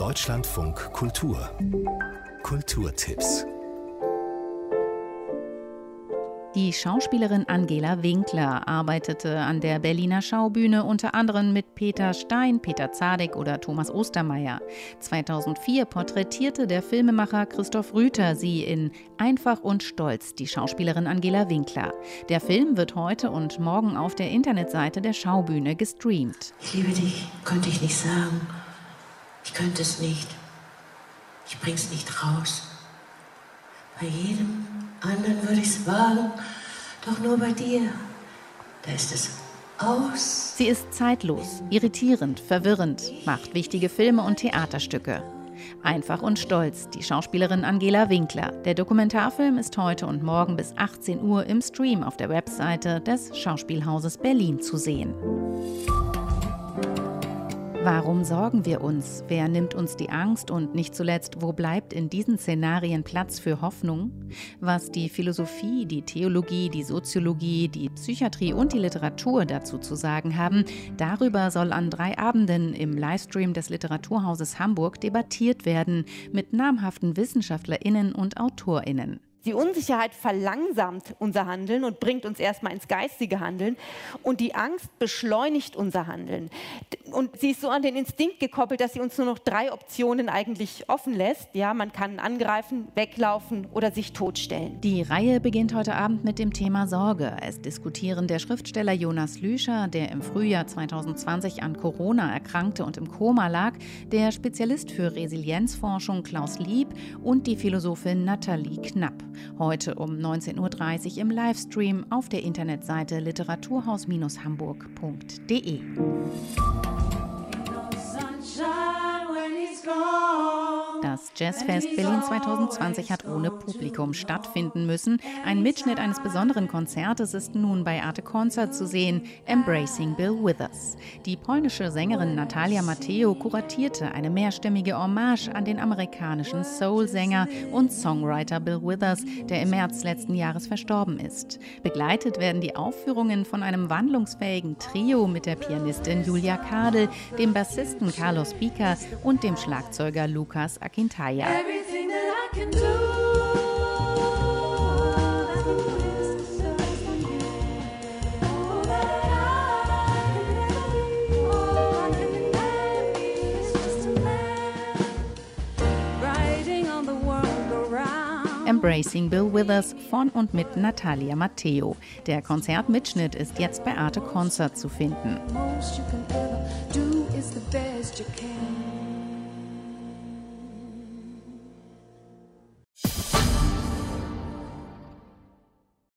Deutschlandfunk Kultur. Kulturtipps. Die Schauspielerin Angela Winkler arbeitete an der Berliner Schaubühne unter anderem mit Peter Stein, Peter Zadek oder Thomas Ostermeier. 2004 porträtierte der Filmemacher Christoph Rüther sie in Einfach und stolz, die Schauspielerin Angela Winkler. Der Film wird heute und morgen auf der Internetseite der Schaubühne gestreamt. Ich liebe dich, konnte ich nicht sagen. Ich könnte es nicht. Ich bring's nicht raus. Bei jedem anderen würde ich es wagen, doch nur bei dir, da ist es aus. Sie ist zeitlos, irritierend, verwirrend, macht wichtige Filme und Theaterstücke. Einfach und stolz, die Schauspielerin Angela Winkler. Der Dokumentarfilm ist heute und morgen bis 18 Uhr im Stream auf der Webseite des Schauspielhauses Berlin zu sehen. Warum sorgen wir uns? Wer nimmt uns die Angst? Und nicht zuletzt, wo bleibt in diesen Szenarien Platz für Hoffnung? Was die Philosophie, die Theologie, die Soziologie, die Psychiatrie und die Literatur dazu zu sagen haben, darüber soll an 3 Abenden im Livestream des Literaturhauses Hamburg debattiert werden mit namhaften WissenschaftlerInnen und AutorInnen. Die Unsicherheit verlangsamt unser Handeln und bringt uns erstmal ins geistige Handeln. Und die Angst beschleunigt unser Handeln. Und sie ist so an den Instinkt gekoppelt, dass sie uns nur noch 3 Optionen eigentlich offen lässt. Ja, man kann angreifen, weglaufen oder sich totstellen. Die Reihe beginnt heute Abend mit dem Thema Sorge. Es diskutieren der Schriftsteller Jonas Lüscher, der im Frühjahr 2020 an Corona erkrankte und im Koma lag, der Spezialist für Resilienzforschung Klaus Lieb und die Philosophin Nathalie Knapp. Heute um 19.30 Uhr im Livestream auf der Internetseite literaturhaus-hamburg.de. Das Jazzfest Berlin 2020 hat ohne Publikum stattfinden müssen. Ein Mitschnitt eines besonderen Konzertes ist nun bei Arte Concert zu sehen, Embracing Bill Withers. Die polnische Sängerin Natalia Mateo kuratierte eine mehrstimmige Hommage an den amerikanischen Soul-Sänger und Songwriter Bill Withers, der im März letzten Jahres verstorben ist. Begleitet werden die Aufführungen von einem wandlungsfähigen Trio mit der Pianistin Julia Kadel, dem Bassisten Carlos Bica und dem Schlagzeuger Lukas Akintaya. Embracing Bill Withers von und mit Natalia Mateo. Der Konzertmitschnitt ist jetzt bei Arte Concert zu finden.